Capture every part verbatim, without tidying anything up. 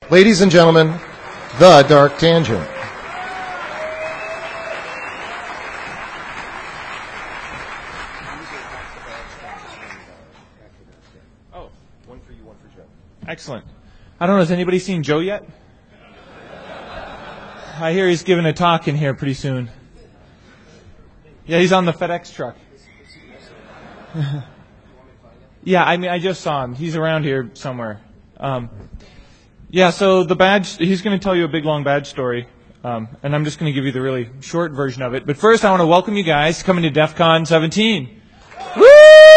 Ladies and gentlemen, The Dark Tangent. Oh, one for you, one for Joe. Excellent. I don't know, has anybody seen Joe yet? I hear he's giving a talk in here pretty soon. Yeah, he's on the FedEx truck. Yeah, I mean, I just saw him. He's around here somewhere. Um, yeah, so the badge, he's going to tell you a big, long badge story, um, and I'm just going to give you the really short version of it. But first, I want to welcome you guys coming to DEF CON seventeen. Woo!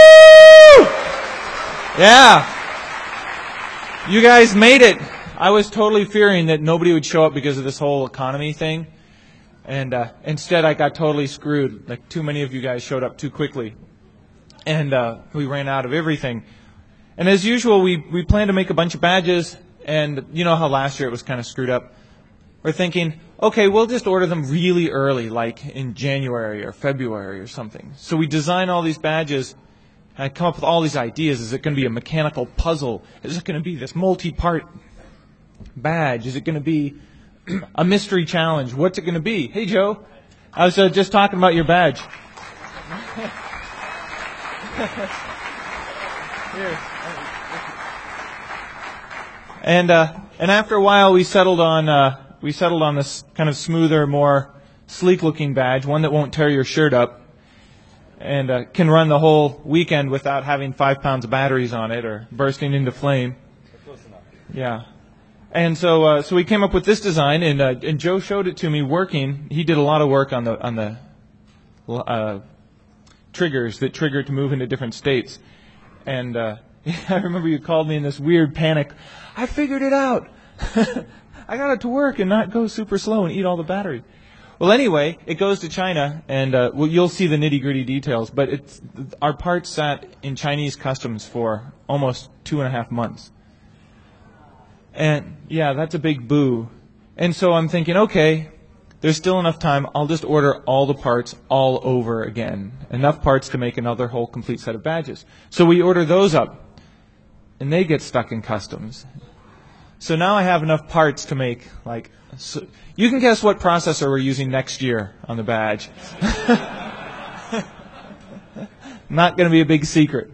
Yeah. You guys made it. I was totally fearing that nobody would show up because of this whole economy thing, and uh, instead I got totally screwed. Like, too many of you guys showed up too quickly. And uh, we ran out of everything. And as usual, we, we planned to make a bunch of badges, and you know how last year it was kind of screwed up. We're thinking, okay, we'll just order them really early, like in January or February or something. So we design all these badges, and I come up with all these ideas. Is it going to be a mechanical puzzle? Is it going to be this multi-part badge? Is it going to be a mystery challenge? What's it going to be? Hey, Joe, I was uh, just talking about your badge. Here. And uh, and after a while, we settled on uh, we settled on this kind of smoother, more sleek-looking badge, one that won't tear your shirt up, and uh, can run the whole weekend without having five pounds of batteries on it or bursting into flame. Close enough. Yeah. And so uh, so we came up with this design, and uh, and Joe showed it to me working. He did a lot of work on the on the. Uh, triggers that trigger to move into different states. And uh, I remember you called me in this weird panic. I figured it out. I got it to work and not go super slow and eat all the battery. Well, anyway, it goes to China, and uh, well, you'll see the nitty-gritty details, but it's, our parts sat in Chinese customs for almost two and a half months. And, yeah, that's a big boo. And so I'm thinking, okay, there's still enough time. I'll just order all the parts all over again. Enough parts to make another whole complete set of badges. So we order those up, and they get stuck in customs. So now I have enough parts to make, like, so you can guess what processor we're using next year on the badge. Not going to be a big secret.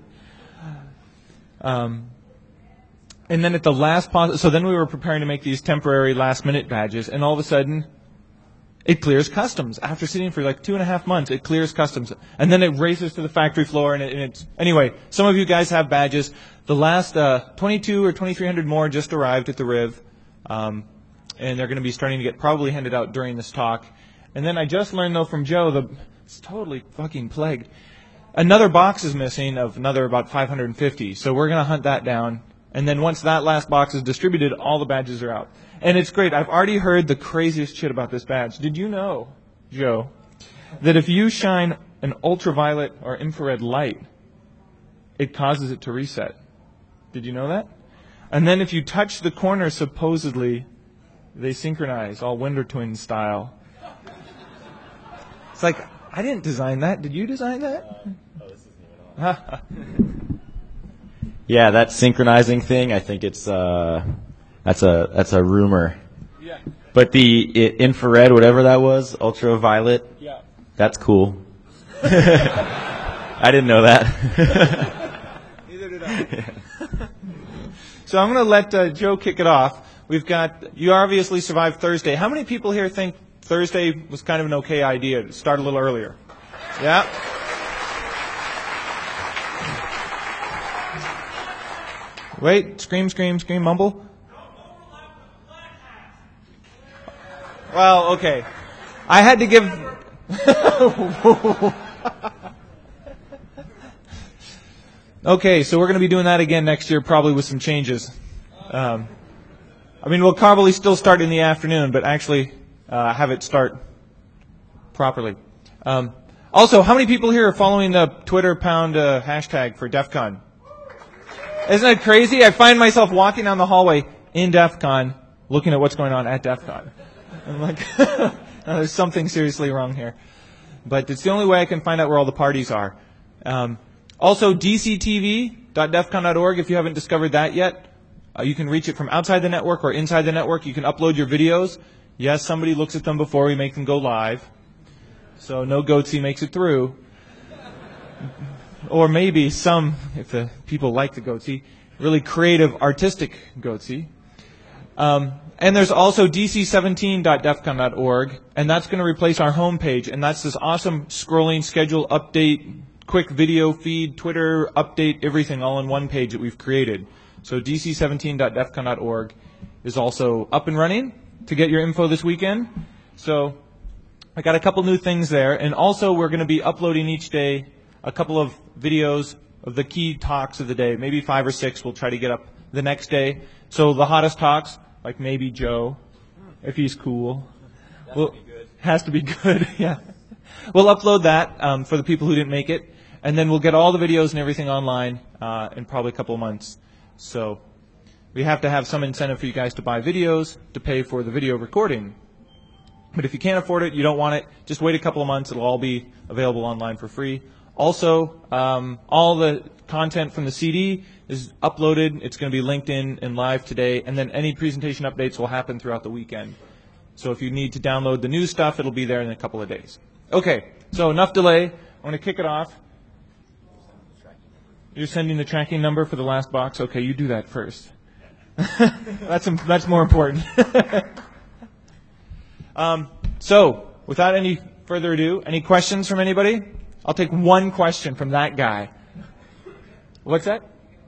Um, and then at the last, pos- so then we were preparing to make these temporary last-minute badges, and all of a sudden, it clears customs. After sitting for like two and a half months, it clears customs. And then it races to the factory floor. And, it, and it's Anyway, some of you guys have badges. The last uh, twenty-two or twenty-three hundred more just arrived at the Riv. Um, and they're going to be starting to get probably handed out during this talk. And then I just learned, though, from Joe, the it's totally fucking plagued. Another box is missing of another about five hundred fifty. So we're going to hunt that down. And then once that last box is distributed, all the badges are out. And it's great. I've already heard the craziest shit about this badge. Did you know, Joe, that if you shine an ultraviolet or infrared light, it causes it to reset? Did you know that? And then if you touch the corner, supposedly, they synchronize, all Wonder Twins style. It's like, I didn't design that. Did you design that? Oh, this isn't even on. Yeah, that synchronizing thing, I think it's... Uh That's a that's a rumor. Yeah. But the I, infrared, whatever that was, ultraviolet, Yeah. that's cool. I didn't know that. Neither did I. So I'm going to let uh, Joe kick it off. We've got, you obviously survived Thursday. How many people here think Thursday was kind of an okay idea to start a little earlier? Yeah. Wait, scream, scream, scream, mumble. Well, okay. I had to give... Okay, so we're going to be doing that again next year, probably with some changes. Um, I mean, we'll probably still start in the afternoon, but actually uh, have it start properly. Um, also, how many people here are following the Twitter pound uh, hashtag for DEF CON? Isn't that crazy? I find myself walking down the hallway in DEF CON, looking at what's going on at DEF CON. I'm like, no, there's something seriously wrong here. But it's the only way I can find out where all the parties are. Um, also, d c t v dot def con dot org, if you haven't discovered that yet. Uh, you can reach it from outside the network or inside the network. You can upload your videos. Yes, somebody looks at them before we make them go live. So no Goatsy makes it through. Or maybe some, if the people like the Goatsy, really creative, artistic Goatsy. Um, and there's also D C seventeen dot defcon dot org, and that's going to replace our homepage. And that's this awesome scrolling schedule update, quick video feed, Twitter update, everything all in one page that we've created. So D C seventeen dot defcon dot org is also up and running to get your info this weekend. So I got a couple new things there. And also we're going to be uploading each day a couple of videos of the key talks of the day, maybe five or six we'll try to get up the next day. So the hottest talks, like maybe Joe, if he's cool. Well, has to be good, yeah. We'll upload that um, for the people who didn't make it, and then we'll get all the videos and everything online uh, in probably a couple of months. So we have to have some incentive for you guys to buy videos to pay for the video recording. But if you can't afford it, you don't want it, just wait a couple of months. It'll all be available online for free. Also, um, all the content from the C D is uploaded. It's going to be linked in and live today. And then any presentation updates will happen throughout the weekend. So if you need to download the new stuff, it'll be there in a couple of days. Okay, so enough delay. I'm going to kick it off. You're sending the tracking number for the last box? Okay, you do that first. that's, that's more important. um, so, without any further ado, any questions from anybody? I'll take one question from that guy. What's that?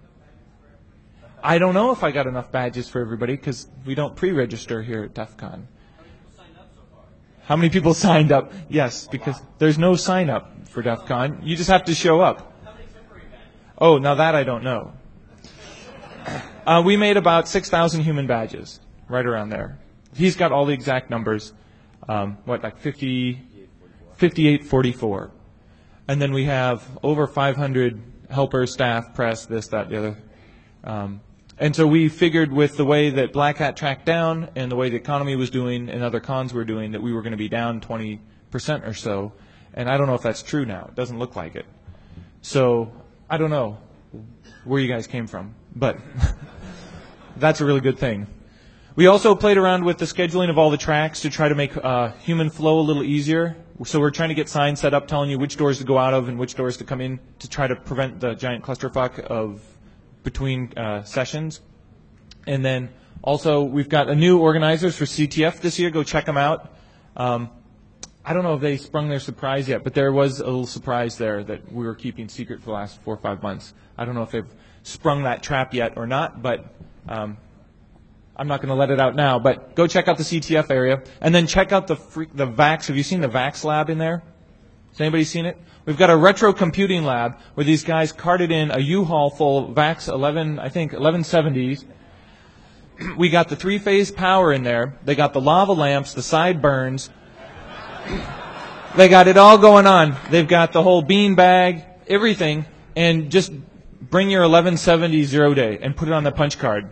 I don't know if I got enough badges for everybody because we don't pre-register here at DEF CON. How many people signed up? Yes, because there's no sign up for DEF CON. You just have to show up. Oh, now that I don't know. Uh, we made about six thousand human badges, right around there. He's got all the exact numbers. Um, what, like fifty, fifty-eight forty-four. And then we have over five hundred helpers, staff, press, this, that, the other. Um, and so we figured with the way that Black Hat tracked down and the way the economy was doing and other cons were doing that we were going to be down twenty percent or so. And I don't know if that's true now. It doesn't look like it. So I don't know where you guys came from, but that's a really good thing. We also played around with the scheduling of all the tracks to try to make uh, human flow a little easier. So we're trying to get signs set up telling you which doors to go out of and which doors to come in to try to prevent the giant clusterfuck of between uh, sessions. And then also we've got a new organizers for C T F this year. Go check them out. Um, I don't know if they sprung their surprise yet, but there was a little surprise there that we were keeping secret for the last four or five months. I don't know if they've sprung that trap yet or not, but um, I'm not going to let it out now, but go check out the C T F area. And then check out the freak, the VAX. Have you seen the VAX lab in there? Has anybody seen it? We've got a retro computing lab where these guys carted in a U-Haul full of VAX eleven, I think, eleven seventies. We got the three-phase power in there. They got the lava lamps, the sideburns. They got it all going on. They've got the whole bean bag, everything, and just bring your eleven seventy zero day and put it on the punch card.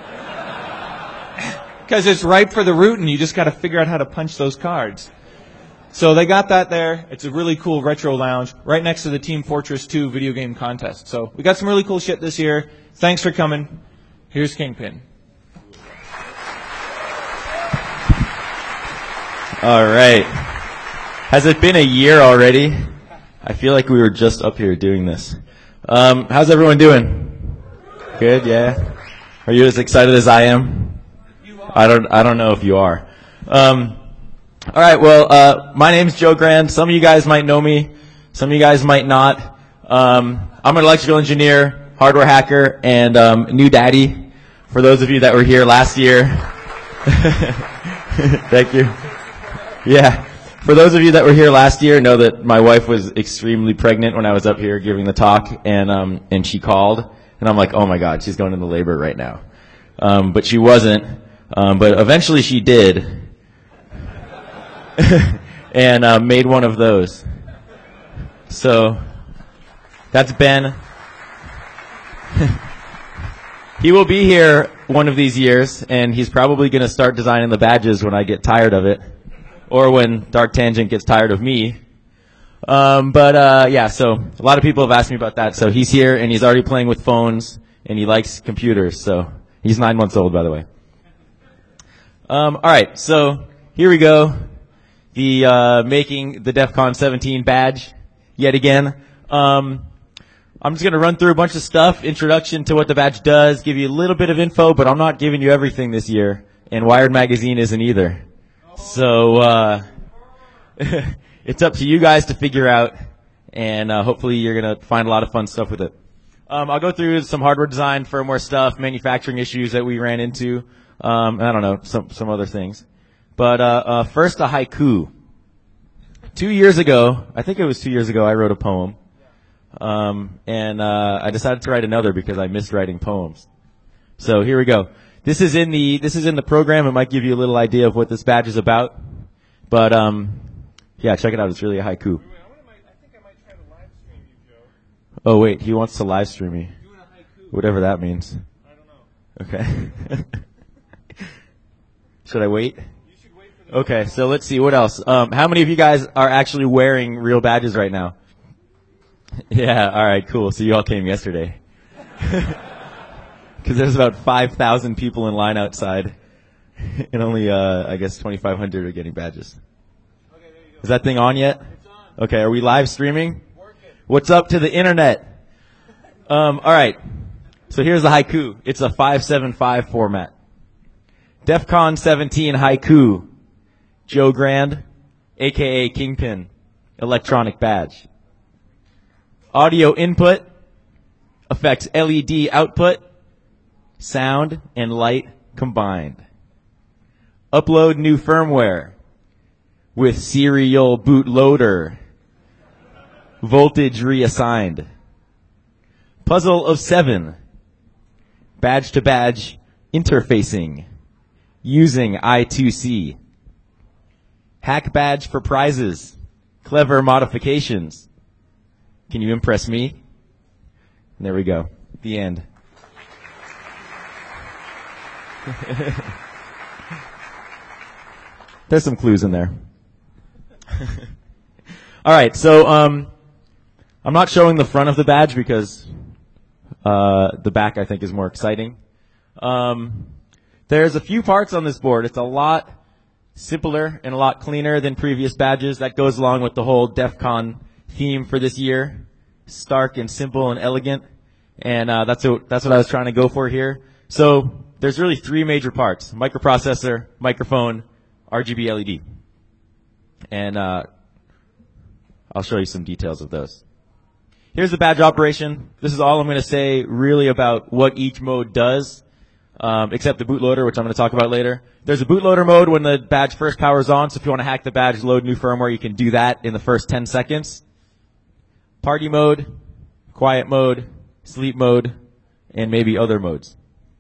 Because it's ripe for the root, and you just got to figure out how to punch those cards. So they got that there. It's a really cool retro lounge right next to the Team Fortress two video game contest. So we got some really cool shit this year. Thanks for coming. Here's Kingpin. All right. Has it been a year already? I feel like we were just up here doing this. Um, how's everyone doing? Good, yeah. Are you as excited as I am? I don't. I don't know if you are. Um, all right. Well, uh, my name's Joe Grand. Some of you guys might know me. Some of you guys might not. Um, I'm an electrical engineer, hardware hacker, and um, new daddy. For those of you that were here last year, thank you. Yeah. For those of you that were here last year, know that my wife was extremely pregnant when I was up here giving the talk, and um, and she called, and I'm like, oh my God, she's going into labor right now. Um, but she wasn't. Um, but eventually she did, and uh, made one of those. So that's Ben. He will be here one of these years, and he's probably going to start designing the badges when I get tired of it, or when Dark Tangent gets tired of me. Um, but uh, yeah, so a lot of people have asked me about that. So he's here, and he's already playing with phones, and he likes computers. So He's nine months old, by the way. Um, all right, so here we go. The uh, making the DEF CON seventeen badge yet again. Um, I'm just going to run through a bunch of stuff, introduction to what the badge does, give you a little bit of info, but I'm not giving you everything this year, and Wired Magazine isn't either. So uh, it's up to you guys to figure out, and uh, hopefully you're going to find a lot of fun stuff with it. Um, I'll go through some hardware design, firmware stuff, manufacturing issues that we ran into. Um, I don't know, some some other things. But uh, uh, first, a haiku. Two years ago, I think it was two years ago, I wrote a poem. Um, and uh, I decided to write another because I missed writing poems. So here we go. This is in the this is in the program. It might give you a little idea of what this badge is about. But um, yeah, check it out. It's really a haiku. Oh wait, he wants to live stream me. Whatever that means. I don't know. Okay. Should I wait? You should wait for the Okay, so let's see what else. Um, how many of you guys are actually wearing real badges right now? Yeah, all right, cool. So you all came yesterday. Because there's about five thousand people in line outside, and only, uh, I guess, twenty-five hundred are getting badges. Okay, there you go. Is that thing on yet? It's on. Okay, are we live streaming? Working. What's up to the internet? Um, all right. So here's the haiku. It's a five seven five format. DEF CON seventeen haiku. Joe Grand, a k a. Kingpin. Electronic badge. Audio input affects L E D output. Sound and light combined. Upload new firmware with serial bootloader. Voltage reassigned. Puzzle of seven. Badge to badge interfacing. Using I two C. Hack badge for prizes. Clever modifications. Can you impress me? And there we go. The end. There's some clues in there. All right, so um, I'm not showing the front of the badge because uh, the back, I think, is more exciting. Um, there's a few parts on this board. It's a lot simpler and a lot cleaner than previous badges. That goes along with the whole DEF CON theme for this year. Stark and simple and elegant. And uh, that's what, that's what I was trying to go for here. So there's really three major parts: microprocessor, microphone, R G B L E D. And uh, I'll show you some details of those. Here's the badge operation. This is all I'm going to say really about what each mode does, um, except the bootloader, which I'm going to talk about later. There's a bootloader mode when the badge first powers on, so if you want to hack the badge, load new firmware, you can do that in the first ten seconds. Party mode, quiet mode, sleep mode, and maybe other modes.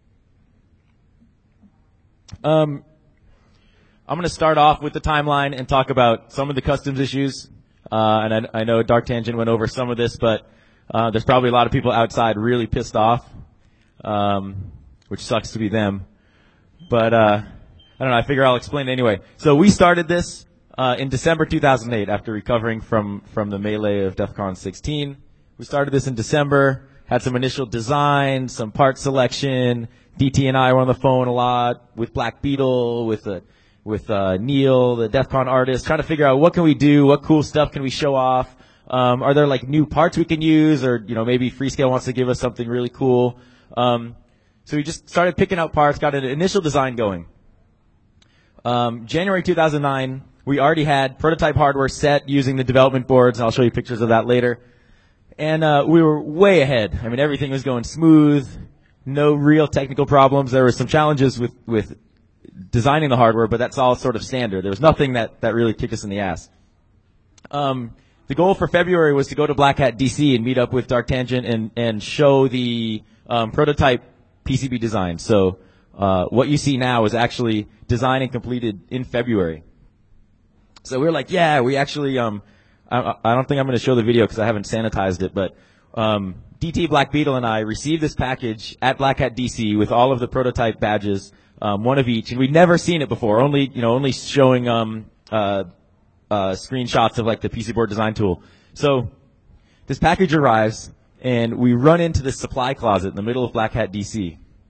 Um, I'm going to start off with the timeline and talk about some of the customs issues. Uh, and I, I know Dark Tangent went over some of this, but uh, there's probably a lot of people outside really pissed off, um, which sucks to be them. But uh, I don't know. I figure I'll explain it anyway. So we started this uh, in December two thousand eight after recovering from from the melee of DEF CON sixteen. We started this in December. Had some initial design, some part selection. D T and I were on the phone a lot with Black Beetle, with a with uh, Neil, the DEF CON artist, trying to figure out what can we do, what cool stuff can we show off. Um, are there like new parts we can use, or you know maybe Freescale wants to give us something really cool. Um, so we just started picking out parts, got an initial design going. Um, January two thousand nine, we already had prototype hardware set using the development boards, and I'll show you pictures of that later. And uh, we were way ahead. I mean, everything was going smooth, no real technical problems. There were some challenges with with designing the hardware, but that's all sort of standard. There was nothing that, that really kicked us in the ass. Um, the goal for February was to go to Black Hat D C and meet up with Dark Tangent and, and show the um, prototype P C B design. So uh, what you see now is actually designed and completed in February. So we were like, yeah, we actually, um, I, I don't think I'm going to show the video because I haven't sanitized it, but um, D T, Black Beetle, and I received this package at Black Hat D C with all of the prototype badges, Um, one of each, and we'd never seen it before. Only, you know, only showing um, uh, uh, screenshots of like the P C board design tool. So this package arrives, and we run into the supply closet in the middle of Black Hat D C,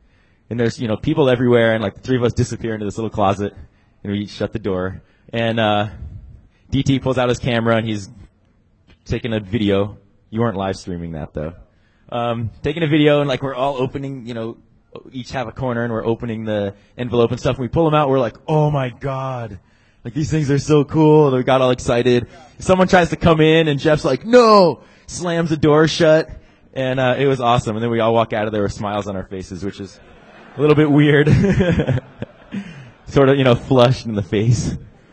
and there's, you know, people everywhere, and like the three of us disappear into this little closet, and we shut the door, and uh, D T pulls out his camera, and he's taking a video. You weren't live streaming that though. Um, taking a video, and like we're all opening, you know, each have a corner, and we're opening the envelope and stuff, and we pull them out, we're like, oh my god, like these things are so cool, and we got all excited. Someone tries to come in, and Jeff's like, no, slams the door shut, and uh, it was awesome, and then we all walk out of there with smiles on our faces, which is a little bit weird. Sort of, you know, flushed in the face.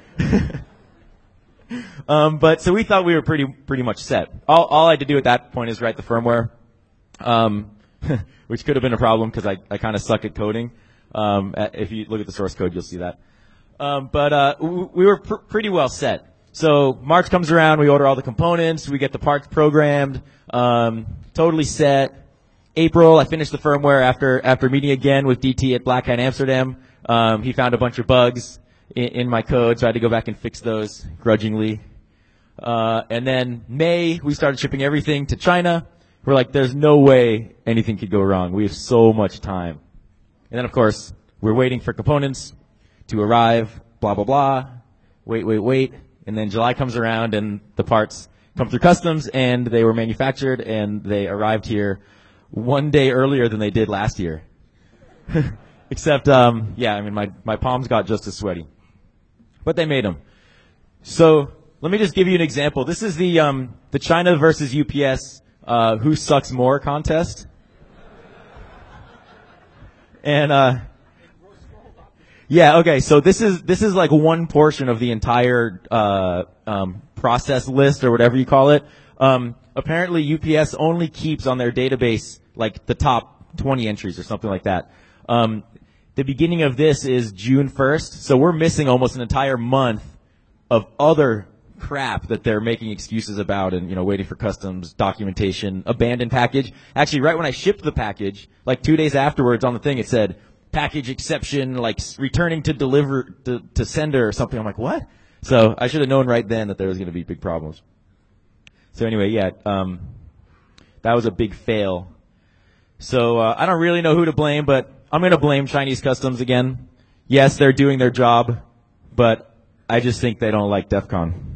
um, but so we thought we were pretty, pretty much set. All, all I had to do at that point is write the firmware. Um, which could have been a problem because I, I kind of suck at coding. Um, if you look at the source code, you'll see that. Um, but, uh, w- we were pr- pretty well set. So March comes around, we order all the components, we get the parts programmed, um, totally set. April, I finished the firmware after, after meeting again with D T at Black Hat Amsterdam. Um, he found a bunch of bugs in, in my code, so I had to go back and fix those grudgingly. Uh, and then May, we started shipping everything to China. We're like, there's no way anything could go wrong. We have so much time. And then, of course, we're waiting for components to arrive, blah, blah, blah. Wait, wait, wait. And then July comes around, and the parts come through customs, and they were manufactured, and they arrived here one day earlier than they did last year. Except, um, yeah, I mean, my, my palms got just as sweaty. But they made them. So let me just give you an example. This is the um, the China versus U P S Uh, who sucks more contest. And, uh, yeah, okay, so this is, this is like one portion of the entire, uh, um, process list or whatever you call it. Um, apparently U P S only keeps on their database like the top twenty entries or something like that. Um, the beginning of this is June first, so we're missing almost an entire month of other crap that they're making excuses about and, you know, waiting for customs, documentation, abandoned package. Actually, right when I shipped the package, like two days afterwards on the thing, it said, package exception, like returning to deliver, to, to sender or something. I'm like, what? So I should have known right then that there was going to be big problems. So anyway, yeah, um, that was a big fail. So, uh, I don't really know who to blame, but I'm going to blame Chinese customs again. Yes, they're doing their job, but I just think they don't like DEF CON.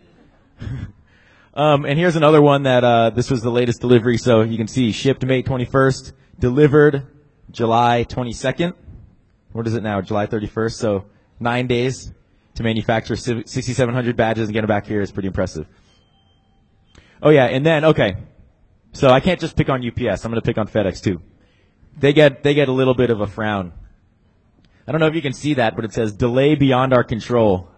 um, and here's another one that, uh, this was the latest delivery. So you can see shipped May twenty-first, delivered July twenty-second. What is it now? July thirty-first. So nine days to manufacture sixty-seven hundred badges and get them back here is pretty impressive. Oh yeah. And then, okay. So I can't just pick on U P S. I'm going to pick on FedEx too. They get, they get a little bit of a frown. I don't know if you can see that, but it says delay beyond our control.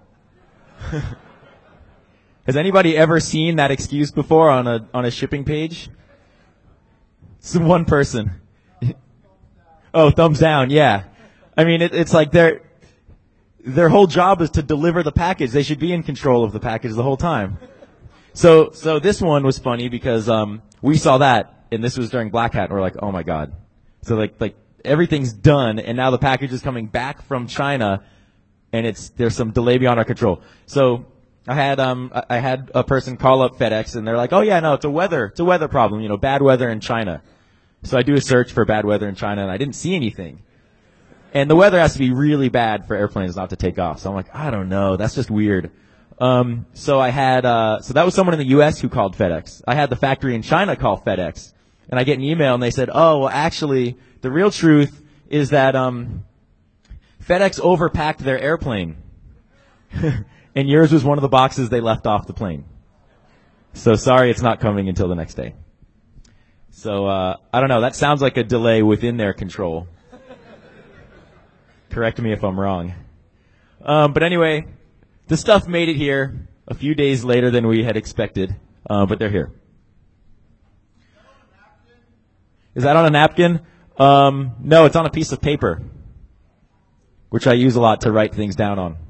Has anybody ever seen that excuse before on a on a shipping page? It's one person. Oh, thumbs down, yeah. I mean, it, it's like their their whole job is to deliver the package. They should be in control of the package the whole time. So so this one was funny because um we saw that, and this was during Black Hat, and we're like, oh my god. So like like everything's done, and now the package is coming back from China, and it's there's some delay beyond our control. So I had um I had a person call up FedEx, and they're like, oh yeah, no, it's a weather it's a weather problem, you know, bad weather in China. So I do a search for bad weather in China, and I didn't see anything. And the weather has to be really bad for airplanes not to take off. So I'm like, I don't know, that's just weird. Um so I had uh so that was someone in the U S who called FedEx. I had the factory in China call FedEx, and I get an email, and they said, oh, well, actually, the real truth is that um FedEx overpacked their airplane. And yours was one of the boxes they left off the plane. So sorry, it's not coming until the next day. So, uh, I don't know. That sounds like a delay within their control. Correct me if I'm wrong. Um, but anyway, the stuff made it here a few days later than we had expected. Uh, but they're here. Is that on a napkin? Um, no, it's on a piece of paper, which I use a lot to write things down on.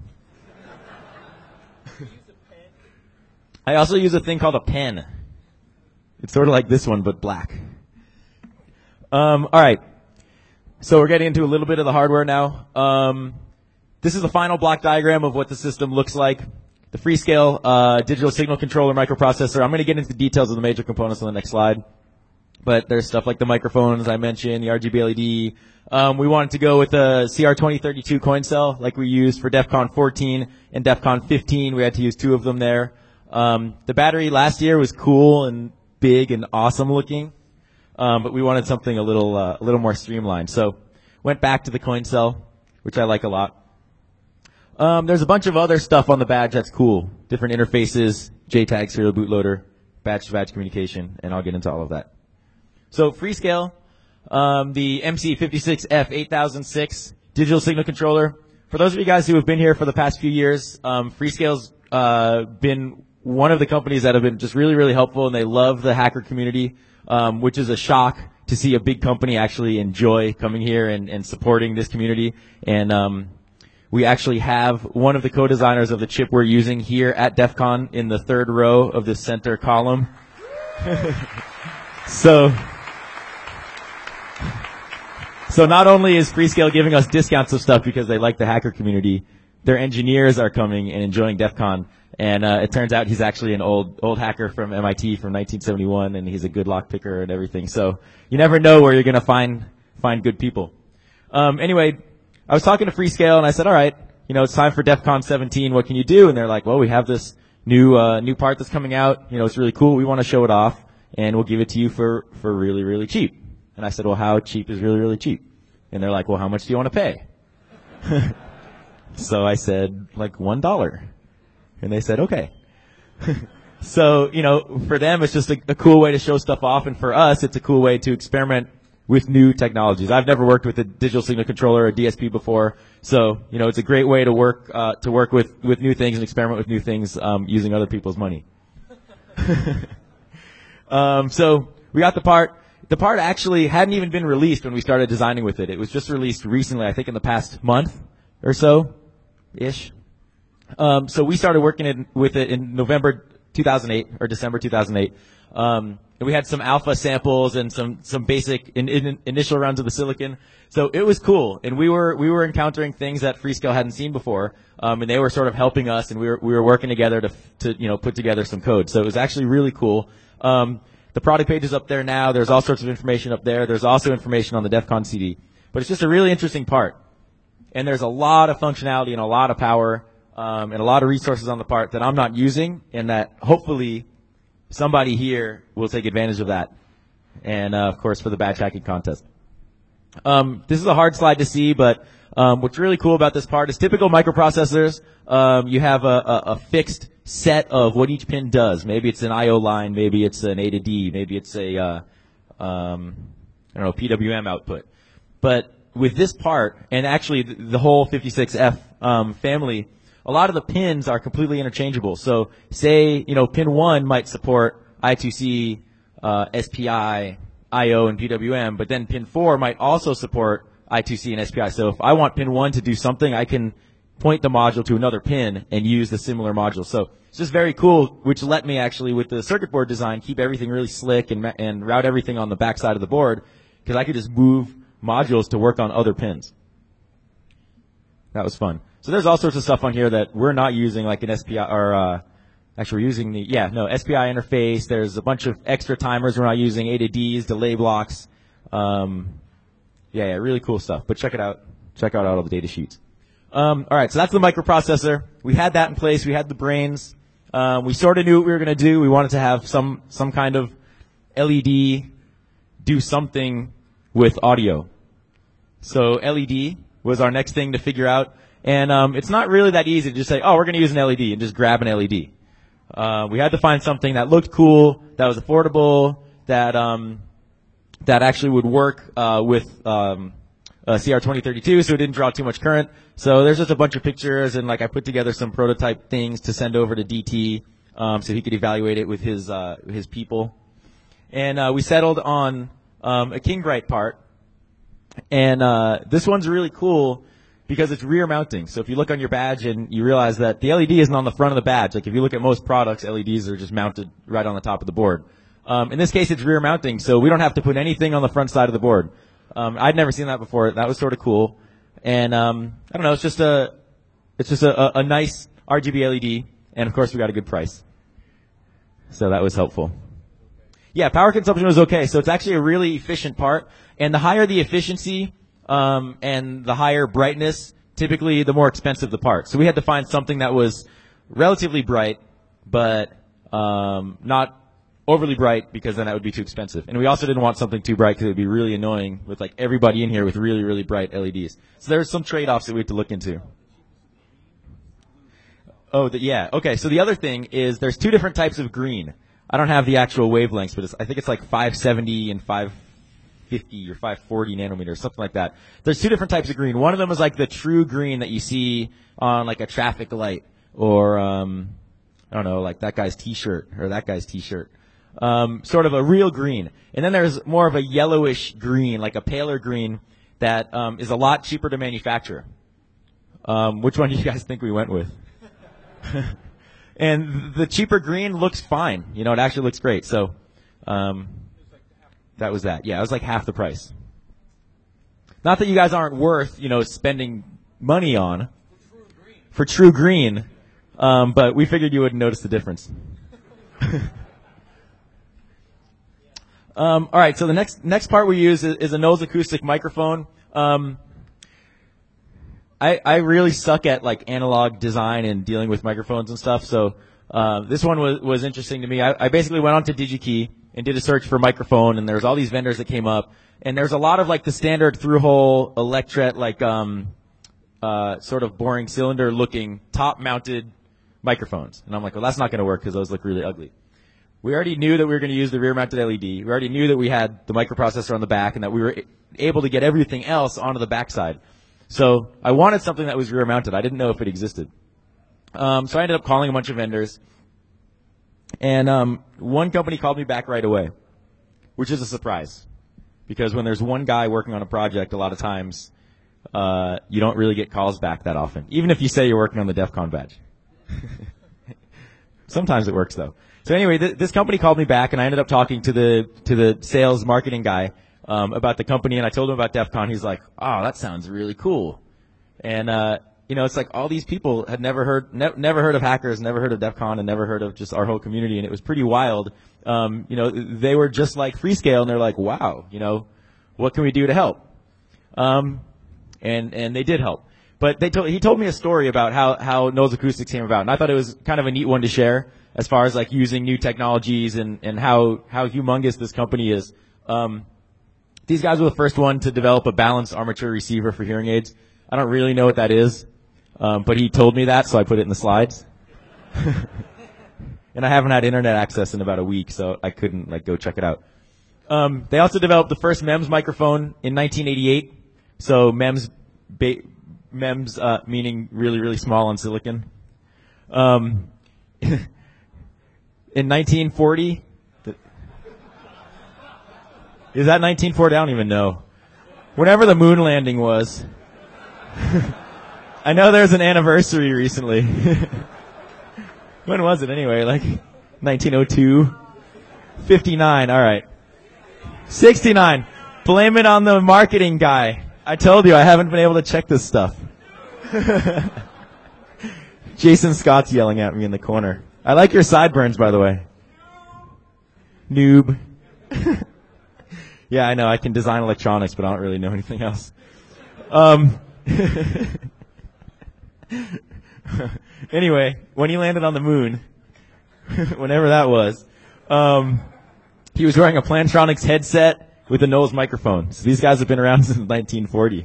I also use a thing called a pen. It's sort of like this one, but black. Um, all right. So we're getting into a little bit of the hardware now. Um, this is the final block diagram of what the system looks like. The Freescale uh, digital signal controller microprocessor. I'm going to get into the details of the major components on the next slide. But there's stuff like the microphones I mentioned, the R G B L E D. Um, we wanted to go with a C R twenty thirty-two coin cell like we used for DEF CON fourteen and DEF CON fifteen. We had to use two of them there. Um, the battery last year was cool and big and awesome looking. Um, but we wanted something a little, uh, a little more streamlined. So went back to the coin cell, which I like a lot. Um, there's a bunch of other stuff on the badge that's cool. Different interfaces, J TAG, serial bootloader, badge to badge communication, and I'll get into all of that. So Freescale, um, the M C fifty-six F eight thousand six digital signal controller. For those of you guys who have been here for the past few years, um, Freescale's, uh, been one of the companies that have been just really, really helpful, and they love the hacker community, um, which is a shock to see a big company actually enjoy coming here and, and supporting this community. And, um, we actually have one of the co-designers of the chip we're using here at DEF CON in the third row of the center column. so, so not only is Freescale giving us discounts of stuff because they like the hacker community, their engineers are coming and enjoying DEF CON. And uh, it turns out he's actually an old old hacker from M I T from nineteen seventy-one, and he's a good lock picker and everything. So you never know where you're going to find find good people. Um, anyway, I was talking to Freescale, and I said, all right, you know, it's time for DEF CON seventeen. What can you do? And they're like, well, we have this new uh, new part that's coming out. You know, it's really cool. We want to show it off, and we'll give it to you for, for really, really cheap. And I said, well, how cheap is really, really cheap? And they're like, well, how much do you want to pay? So I said, like, one dollar. And they said, okay. So, you know, for them, it's just a, a cool way to show stuff off. And for us, it's a cool way to experiment with new technologies. I've never worked with a digital signal controller or D S P before. So, you know, it's a great way to work, uh, to work with, with new things and experiment with new things, um, using other people's money. um, so we got the part. The part actually hadn't even been released when we started designing with it. It was just released recently, I think in the past month or so, ish. Um, so we started working in, with it in November two thousand eight or December two thousand eight. Um, and we had some alpha samples and some, some basic in, in, initial rounds of the silicon. So it was cool. And we were, we were encountering things that Freescale hadn't seen before. Um, and they were sort of helping us, and we were, we were working together to, to, you know, put together some code. So it was actually really cool. Um, the product page is up there now. There's all sorts of information up there. There's also information on the DEF CON C D. But it's just a really interesting part. And there's a lot of functionality and a lot of power. Um, and a lot of resources on the part that I'm not using, and that hopefully somebody here will take advantage of that. And, uh, of course, for the badge hacking contest. Um, this is a hard slide to see, but um, what's really cool about this part is typical microprocessors. Um, you have a, a, a fixed set of what each pin does. Maybe it's an I O line, maybe it's an A to D, maybe it's a uh, um, I don't know P W M output. But with this part, and actually the, the whole fifty-six F um, family, a lot of the pins are completely interchangeable. So say, you know, pin one might support I two C, uh, S P I, I O, and P W M, but then pin four might also support I two C and S P I. So if I want pin one to do something, I can point the module to another pin and use the similar module. So it's just very cool, which let me actually, with the circuit board design, keep everything really slick and, and route everything on the back side of the board, because I could just move modules to work on other pins. That was fun. So there's all sorts of stuff on here that we're not using, like an S P I, or, uh, actually we're using the, yeah, no, S P I interface. There's a bunch of extra timers we're not using, A to Ds, delay blocks. Um, yeah, yeah, really cool stuff. But check it out. Check out all the data sheets. Um, alright, so that's the microprocessor. We had that in place. We had the brains. Um, we sort of knew what we were going to do. We wanted to have some, some kind of L E D do something with audio. So L E D was our next thing to figure out. And um, it's not really that easy to just say, oh, we're going to use an L E D and just grab an L E D. Uh, we had to find something that looked cool, that was affordable, that um, that actually would work uh, with um, uh, C R twenty thirty-two, so it didn't draw too much current. So there's just a bunch of pictures, and like I put together some prototype things to send over to D T, um, so he could evaluate it with his uh, his people. And uh, we settled on um, a King-Bright part, and uh, this one's really cool because it's rear mounting. So if you look on your badge and you realize that the L E D isn't on the front of the badge. Like if you look at most products, L E Ds are just mounted right on the top of the board. Um, in this case, it's rear mounting, so we don't have to put anything on the front side of the board. Um, I'd never seen that before. That was sort of cool. And um, I don't know, it's just a it's just a, a nice R G B L E D, and of course we got a good price. So that was helpful. Yeah, power consumption was okay. So it's actually a really efficient part. And the higher the efficiency, um, and the higher brightness, typically the more expensive the part. So we had to find something that was relatively bright, but, um, not overly bright because then that would be too expensive. And we also didn't want something too bright because it would be really annoying with like everybody in here with really, really bright L E Ds. So there's some trade-offs that we had to look into. Oh, the, yeah. Okay, so the other thing is there's two different types of green. I don't have the actual wavelengths, but it's, I think it's like five seventy and five fifty or five forty nanometers, something like that. There's two different types of green. One of them is like the true green that you see on like a traffic light or, um, I don't know, like that guy's t-shirt or that guy's t-shirt. Um, sort of a real green. And then there's more of a yellowish green, like a paler green that, um, is a lot cheaper to manufacture. Um, which one do you guys think we went with? And the cheaper green looks fine. You know, it actually looks great. So, um, that was that. Yeah, it was like half the price. Not that you guys aren't worth, you know, spending money on for true green, um, but we figured you wouldn't notice the difference. um, all right, so the next next part we use is, is a nose acoustic microphone. Um, I, I really suck at like analog design and dealing with microphones and stuff. So, uh, this one was, was interesting to me. I, I basically went on to DigiKey and did a search for microphone, and there's all these vendors that came up. And there's a lot of like the standard through-hole electret, like, um, uh, sort of boring cylinder looking top mounted microphones. And I'm like, well, that's not going to work because those look really ugly. We already knew that we were going to use the rear mounted L E D. We already knew that we had the microprocessor on the back and that we were able to get everything else onto the backside. So I wanted something that was rear mounted. I didn't know if it existed. Um, so I ended up calling a bunch of vendors. And um, one company called me back right away, which is a surprise. Because when there's one guy working on a project, a lot of times uh, you don't really get calls back that often, even if you say you're working on the DEF CON badge. Sometimes it works, though. So anyway, th- this company called me back, and I ended up talking to the to the sales marketing guy Um, about the company, and I told him about DEF CON. He's like, oh, that sounds really cool. And, uh, you know, it's like all these people had never heard, ne- never heard of hackers, never heard of DEF CON, and never heard of just our whole community, and it was pretty wild. Um, you know, they were just like Freescale, and they're like, wow, you know, what can we do to help? Um, and, and they did help. But they told, he told me a story about how, how Nose Acoustics came about, and I thought it was kind of a neat one to share as far as like using new technologies and, and how, how humongous this company is. Um, These guys were the first one to develop a balanced armature receiver for hearing aids. I don't really know what that is, um, but he told me that, so I put it in the slides. And I haven't had internet access in about a week, so I couldn't like go check it out. Um, they also developed the first MEMS microphone in nineteen eighty-eight. So MEMS, ba- MEMS uh, meaning really, really small on silicon. Um, in nineteen forty. Is that nineteen forty? I don't even know. Whenever the moon landing was. I know there's an anniversary recently. When was it anyway? Like nineteen oh two? fifty-nine, alright. sixty-nine. Blame it on the marketing guy. I told you I haven't been able to check this stuff. Jason Scott's yelling at me in the corner. I like your sideburns, by the way. Noob. Yeah, I know. I can design electronics, but I don't really know anything else. Um, anyway, when he landed on the moon, whenever that was, um, he was wearing a Plantronics headset with a nose microphone. So these guys have been around since nineteen forty.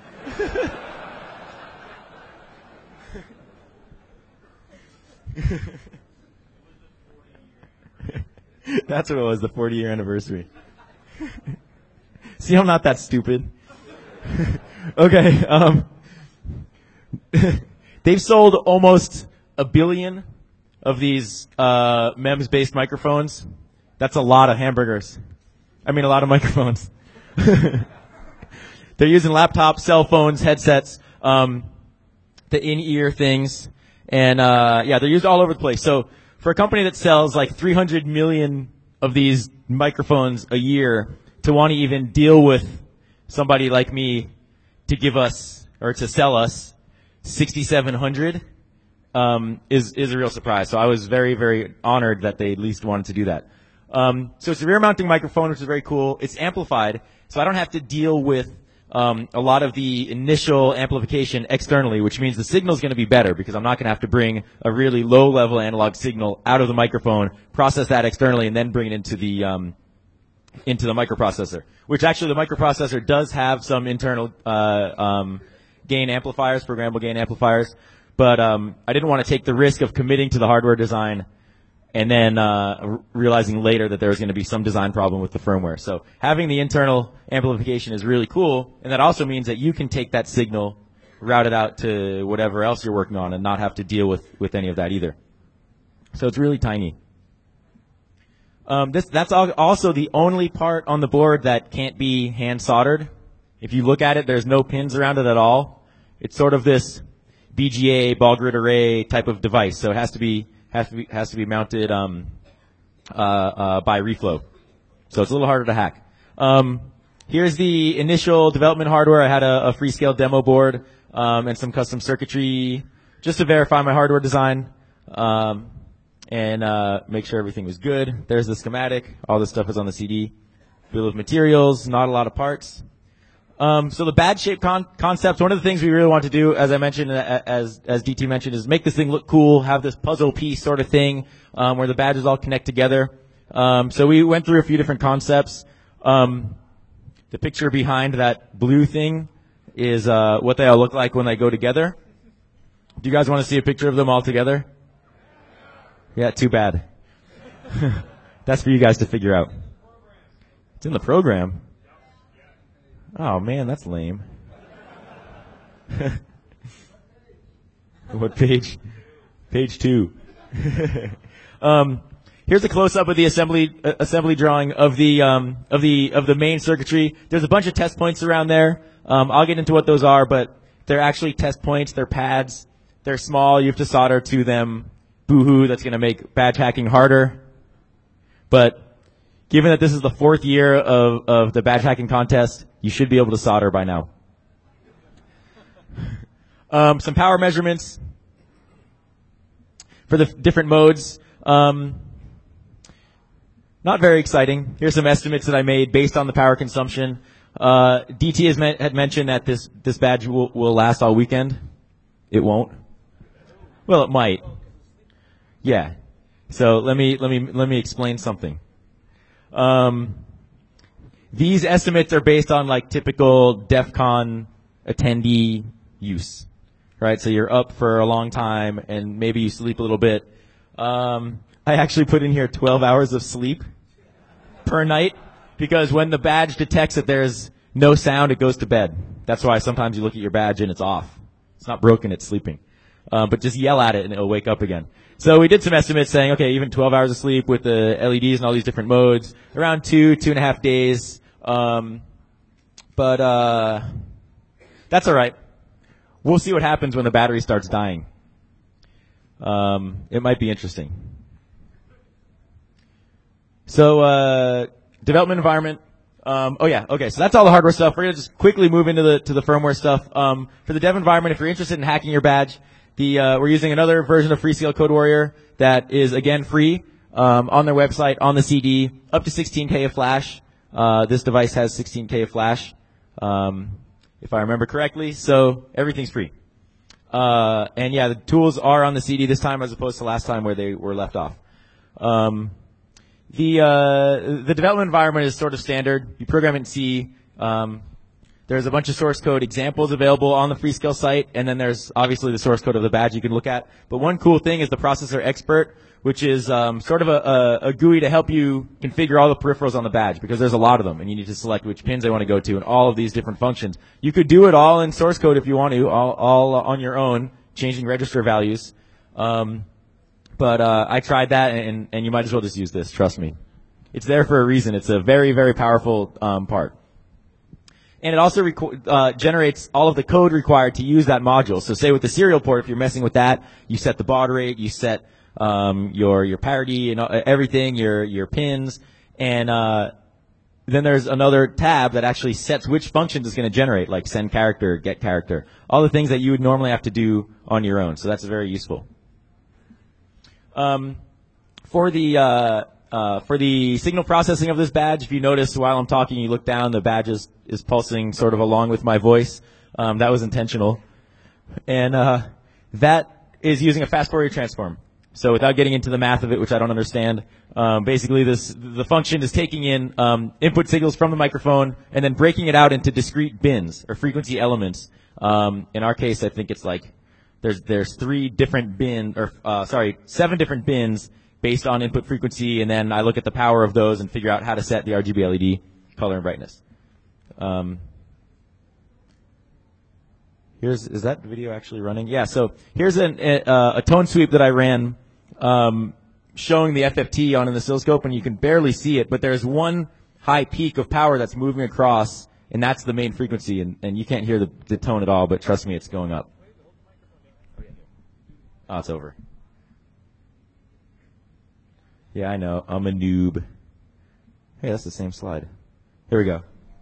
That's what it was, the forty-year anniversary. See, I'm not that stupid. Okay, um, they've sold almost a billion of these uh, MEMS-based microphones. That's a lot of hamburgers. I mean, a lot of microphones. They're using laptops, cell phones, headsets, um, the in-ear things, and uh, yeah, they're used all over the place. So for a company that sells like three hundred million of these microphones a year, to want to even deal with somebody like me to give us or to sell us sixty-seven hundred um, is is a real surprise. So I was very very honored that they at least wanted to do that. Um, so it's a rear mounting microphone, which is very cool. It's amplified, so I don't have to deal with um, a lot of the initial amplification externally, which means the signal is going to be better because I'm not going to have to bring a really low-level analog signal out of the microphone, process that externally, and then bring it into the um, into the microprocessor. Which actually the microprocessor does have some internal uh, um, gain amplifiers, programmable gain amplifiers, but um, I didn't want to take the risk of committing to the hardware design and then uh, r- realizing later that there was going to be some design problem with the firmware. So having the internal amplification is really cool, and that also means that you can take that signal, route it out to whatever else you're working on, and not have to deal with, with any of that either. So it's really tiny. Um, this, that's al- also the only part on the board that can't be hand soldered. If you look at it, there's no pins around it at all. It's sort of this B G A, ball grid array type of device, so it has to be has to be has to be mounted um, uh, uh, by reflow. So it's a little harder to hack. Um, here's the initial development hardware. I had a, a Freescale demo board um, and some custom circuitry just to verify my hardware design. Um, and uh, make sure everything was good. There's the schematic. All this stuff is on the C D. Bill of materials, not a lot of parts. Um, so the badge shape con- concept, one of the things we really want to do, as I mentioned, as as D T mentioned, is make this thing look cool, have this puzzle piece sort of thing um, where the badges all connect together. Um, so we went through a few different concepts. Um, the picture behind that blue thing is uh, what they all look like when they go together. Do you guys want to see a picture of them all together? Yeah, too bad. That's for you guys to figure out. It's in the program. Oh man, that's lame. What page? Page two. um, here's a close-up of the assembly uh, assembly drawing of the um, of the of the main circuitry. There's a bunch of test points around there. Um, I'll get into what those are, but they're actually test points. They're pads. They're small. You have to solder to them. Boo-hoo, that's going to make badge hacking harder. But given that this is the fourth year of, of the badge hacking contest, you should be able to solder by now. um, some power measurements for the f- different modes. Um, not very exciting. Here's some estimates that I made based on the power consumption. Uh, D T has me- had mentioned that this, this badge will, will last all weekend. It won't. Well, it might. Yeah. So let me let me let me explain something. Um, these estimates are based on like typical DEF CON attendee use, right? So you're up for a long time and maybe you sleep a little bit. Um, I actually put in here twelve hours of sleep per night because when the badge detects that there's no sound, it goes to bed. That's why sometimes you look at your badge and it's off. It's not broken, it's sleeping. Uh, but just yell at it and it'll wake up again. So we did some estimates saying, okay, even twelve hours of sleep with the L E Ds and all these different modes, around two, two and a half days. Um, but uh, that's all right. We'll see what happens when the battery starts dying. Um, it might be interesting. So uh, development environment. Um, oh yeah, okay. So that's all the hardware stuff. We're gonna just quickly move into the to the firmware stuff. Um, for the dev environment, if you're interested in hacking your badge. The, uh, we're using another version of Freescale CodeWarrior that is, again, free, um, on their website, on the C D, up to sixteen K of flash. Uh, this device has sixteen K of flash, um, if I remember correctly, so everything's free. Uh, and yeah, the tools are on the C D this time as opposed to last time where they were left off. Um, the, uh, the development environment is sort of standard. You program it in C, um, there's a bunch of source code examples available on the Freescale site, and then there's obviously the source code of the badge you can look at. But one cool thing is the processor expert, which is um, sort of a, a, a G U I to help you configure all the peripherals on the badge, because there's a lot of them, and you need to select which pins they want to go to and all of these different functions. You could do it all in source code if you want to, all, all on your own, changing register values. Um, but uh, I tried that, and, and you might as well just use this, trust me. It's there for a reason. It's a very, very powerful um, part. And it also reco- uh, generates all of the code required to use that module. So say with the serial port, if you're messing with that, you set the baud rate, you set um, your your parity and everything, your your pins, and uh, then there's another tab that actually sets which functions it's going to generate, like send character, get character, all the things that you would normally have to do on your own. So that's very useful. Um, for the uh, uh, for the signal processing of this badge, if you notice while I'm talking, you look down, the badge is, is pulsing sort of along with my voice. Um, that was intentional. And, uh, that is using a fast Fourier transform. So without getting into the math of it, which I don't understand, um, basically this, the function is taking in, um, input signals from the microphone and then breaking it out into discrete bins or frequency elements. Um, in our case, I think it's like, there's, there's three different bin, or, uh, sorry, seven different bins based on input frequency, and then I look at the power of those and figure out how to set the R G B L E D color and brightness. Um, here's, is that video actually running? Yeah, so here's an, uh, a tone sweep that I ran, um, showing the F F T on an oscilloscope, and you can barely see it, but there's one high peak of power that's moving across, and that's the main frequency, and, and you can't hear the, the tone at all, but trust me, it's going up. Oh, it's over. Yeah, I know. I'm a noob. Hey, that's the same slide. Here we go.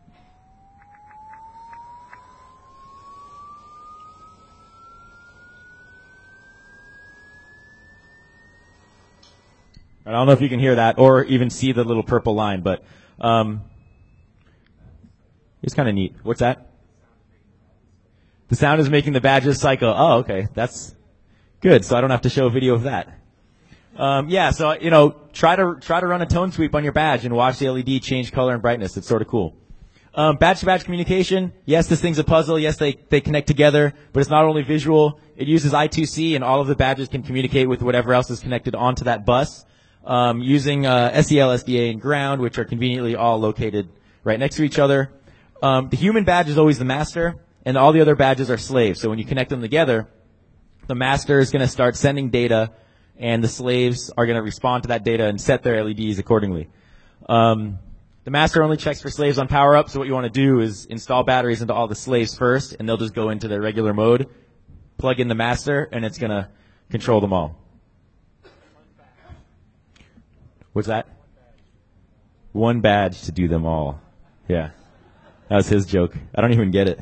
I don't know if you can hear that or even see the little purple line, but um, it's kind of neat. What's that? The sound is making the badges cycle. Oh, okay. That's good. So I don't have to show a video of that. Um, yeah, so, you know, try to, try to run a tone sweep on your badge and watch the L E D change color and brightness. It's sort of cool. Um, badge-to-badge communication. Yes, this thing's a puzzle. Yes, they, they connect together, but it's not only visual. It uses I two C, and all of the badges can communicate with whatever else is connected onto that bus, um, using, uh, S E L, S D A, and ground, which are conveniently all located right next to each other. Um, the human badge is always the master, and all the other badges are slaves. So when you connect them together, the master is going to start sending data, and the slaves are going to respond to that data and set their L E Ds accordingly. Um, the master only checks for slaves on power up, so what you want to do is install batteries into all the slaves first, and they'll just go into their regular mode, plug in the master, and it's going to control them all. What's that? One badge to do them all. Yeah. That was his joke. I don't even get it.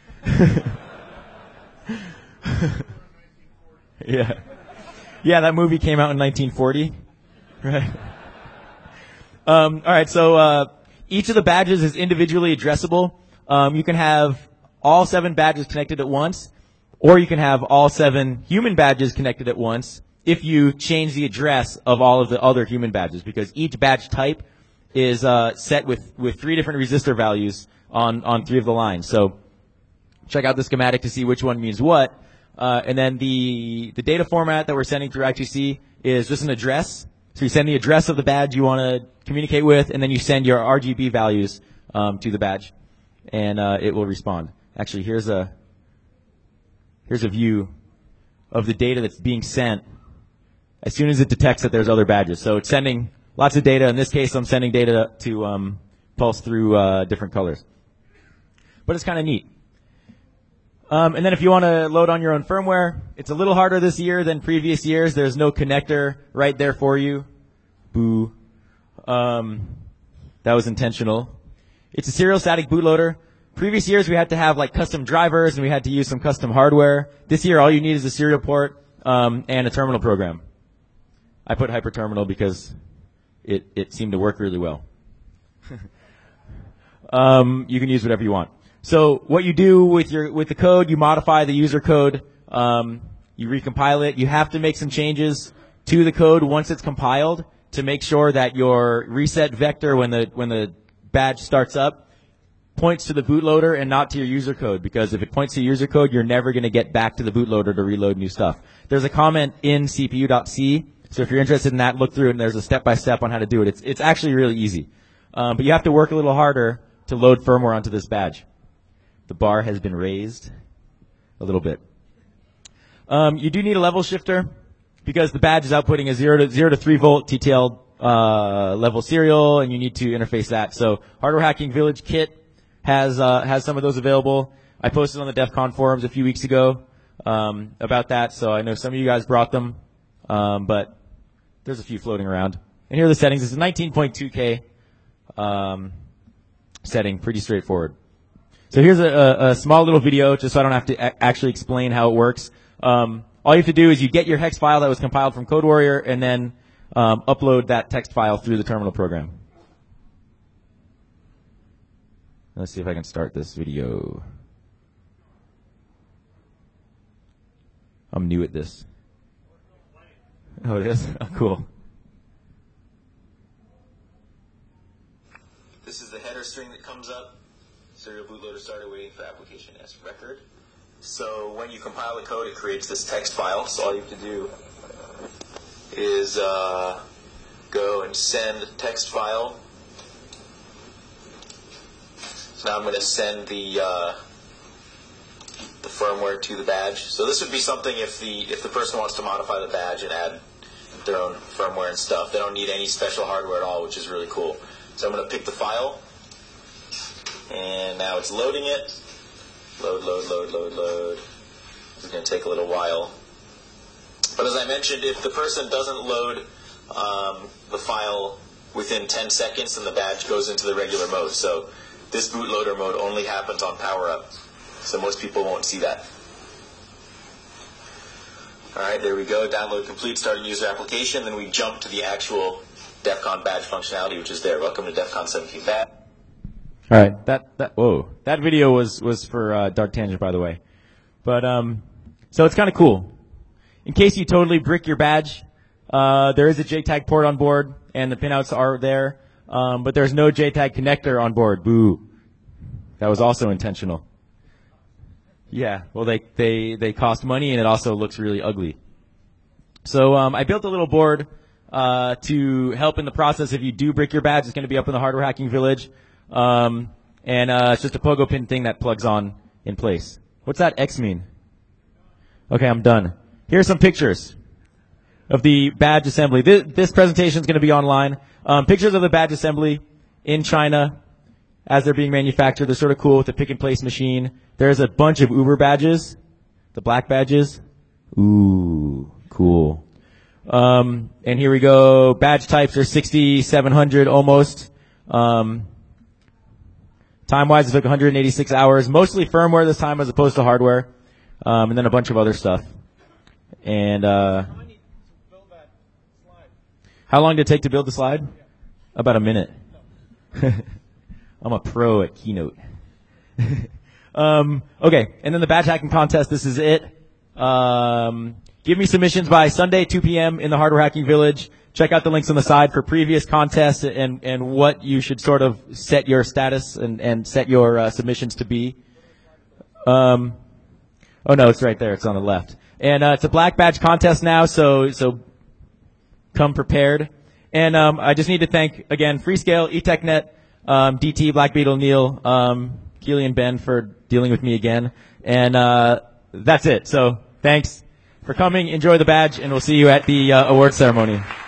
Yeah. Yeah, that movie came out in nineteen forty. Right. Um, all right, so uh, each of the badges is individually addressable. Um, you can have all seven badges connected at once, or you can have all seven human badges connected at once if you change the address of all of the other human badges, because each badge type is uh, set with, with three different resistor values on, on three of the lines. So check out the schematic to see which one means what. Uh, and then the, the data format that we're sending through I two C is just an address. So you send the address of the badge you want to communicate with, and then you send your R G B values, um, to the badge, and, uh, it will respond. Actually, here's a, here's a view of the data that's being sent as soon as it detects that there's other badges. So it's sending lots of data. In this case, I'm sending data to, um, pulse through, uh, different colors. But it's kind of neat. Um, and then if you want to load on your own firmware, it's a little harder this year than previous years. There's no connector right there for you. Boo. Um, that was intentional. It's a serial static bootloader. Previous years we had to have like custom drivers and we had to use some custom hardware. This year all you need is a serial port um, and a terminal program. I put hyperterminal because it, it seemed to work really well. um, you can use whatever you want. So what you do with your with the code, you modify the user code, um, you recompile it. You have to make some changes to the code once it's compiled to make sure that your reset vector when the when the badge starts up points to the bootloader and not to your user code, because if it points to user code, you're never going to get back to the bootloader to reload new stuff. There's a comment in C P U dot C, so if you're interested in that, look through it, and there's a step-by-step on how to do it. It's it's actually really easy, um, but you have to work a little harder to load firmware onto this badge. The bar has been raised a little bit. Um, you do need a level shifter because the badge is outputting a zero to zero to three volt T T L uh, level serial, and you need to interface that. So Hardware Hacking Village Kit has uh, has some of those available. I posted on the DEF CON forums a few weeks ago um, about that, so I know some of you guys brought them, um, but there's a few floating around. And here are the settings. It's a nineteen point two K um, setting, pretty straightforward. So here's a, a, a small little video, just so I don't have to a- actually explain how it works. Um, all you have to do is you get your hex file that was compiled from CodeWarrior, and then um, upload that text file through the terminal program. Let's see if I can start this video. I'm new at this. Oh, it is? Oh, cool. This is the header string that comes up. Serial bootloader started waiting for application S record. So when you compile the code, it creates this text file. So all you have to do is uh, go and send text file. So now I'm going to send the uh, the firmware to the badge. So this would be something if the if the person wants to modify the badge and add their own firmware and stuff. They don't need any special hardware at all, which is really cool. So I'm going to pick the file, and now it's loading it. Load, load, load, load, load. This is going to take a little while. But as I mentioned, if the person doesn't load um, the file within ten seconds, then the badge goes into the regular mode. So this bootloader mode only happens on power up. So most people won't see that. All right, there we go. Download complete, starting user application. Then we jump to the actual DEF CON badge functionality, which is there. Welcome to DEF CON seventeen badge. All right, that that whoa, that video was was for uh, Dark Tangent, by the way. But um, so it's kind of cool. In case you totally brick your badge, uh, there is a J TAG port on board, and the pinouts are there. Um, but there's no J TAG connector on board. Boo. That was also intentional. Yeah, well, they they they cost money, and it also looks really ugly. So um, I built a little board uh, to help in the process. If you do brick your badge, it's going to be up in the Hardware Hacking Village. Um, and, uh, it's just a pogo pin thing that plugs on in place. What's that X mean? Okay, I'm done. Here are some pictures of the badge assembly. This, this presentation is going to be online. Um, pictures of the badge assembly in China as they're being manufactured. They're sort of cool with the pick and place machine. There's a bunch of Uber badges, the black badges. Ooh, cool. Um, and here we go. Badge types are sixty-seven hundred almost. Um, Time-wise, it took one hundred eighty-six hours, mostly firmware this time as opposed to hardware, um, and then a bunch of other stuff. And uh, how long did it take to build the slide? About a minute. I'm a pro at Keynote. um, okay, and then the badge hacking contest. This is it. Um, give me submissions by Sunday, two p.m. in the Hardware Hacking Village. Check out the links on the side for previous contests and, and what you should sort of set your status and, and set your uh, submissions to be. Um, oh no, it's right there. It's on the left. And uh, it's a black badge contest now, so so come prepared. And um, I just need to thank again Freescale, eTechNet, um, D T, Black Beetle, Neil, um, Keely, and Ben for dealing with me again. And uh, that's it. So thanks for coming. Enjoy the badge, and we'll see you at the uh, award ceremony.